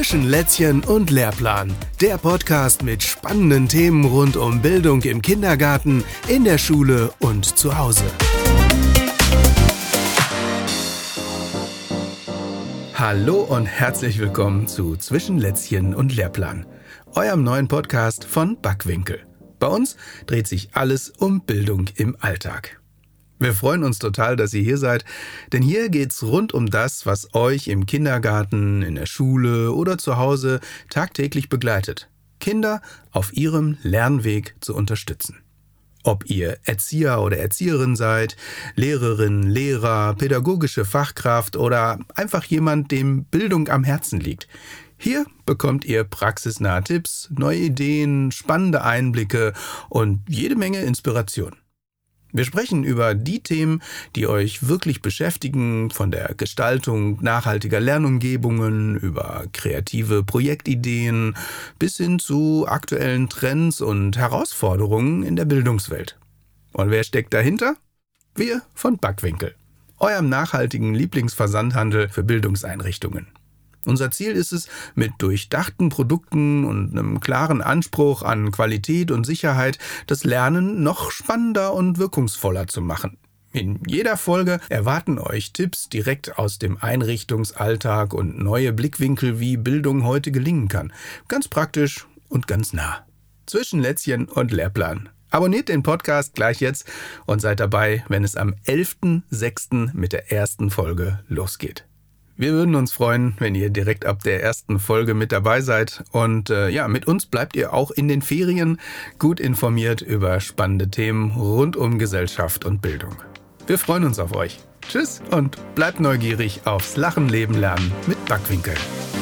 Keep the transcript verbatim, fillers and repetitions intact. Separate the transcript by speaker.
Speaker 1: Zwischen Lätzchen und Lehrplan, der Podcast mit spannenden Themen rund um Bildung im Kindergarten, in der Schule und zu Hause. Hallo und herzlich willkommen zu Zwischen Lätzchen und Lehrplan, eurem neuen Podcast von Backwinkel. Bei uns dreht sich alles um Bildung im Alltag. Wir freuen uns total, dass ihr hier seid, denn hier geht's rund um das, was euch im Kindergarten, in der Schule oder zu Hause tagtäglich begleitet. Kinder auf ihrem Lernweg zu unterstützen. Ob ihr Erzieher oder Erzieherin seid, Lehrerin, Lehrer, pädagogische Fachkraft oder einfach jemand, dem Bildung am Herzen liegt. Hier bekommt ihr praxisnahe Tipps, neue Ideen, spannende Einblicke und jede Menge Inspiration. Wir sprechen über die Themen, die euch wirklich beschäftigen, von der Gestaltung nachhaltiger Lernumgebungen, über kreative Projektideen bis hin zu aktuellen Trends und Herausforderungen in der Bildungswelt. Und wer steckt dahinter? Wir von Backwinkel, eurem nachhaltigen Lieblingsversandhandel für Bildungseinrichtungen. Unser Ziel ist es, mit durchdachten Produkten und einem klaren Anspruch an Qualität und Sicherheit das Lernen noch spannender und wirkungsvoller zu machen. In jeder Folge erwarten euch Tipps direkt aus dem Einrichtungsalltag und neue Blickwinkel, wie Bildung heute gelingen kann. Ganz praktisch und ganz nah. Zwischen Lätzchen und Lehrplan. Abonniert den Podcast gleich jetzt und seid dabei, wenn es am elften sechsten mit der ersten Folge losgeht. Wir würden uns freuen, wenn ihr direkt ab der ersten Folge mit dabei seid. Und äh, ja, mit uns bleibt ihr auch in den Ferien gut informiert über spannende Themen rund um Gesellschaft und Bildung. Wir freuen uns auf euch. Tschüss und bleibt neugierig aufs Lachen, Leben, Lernen mit Backwinkel.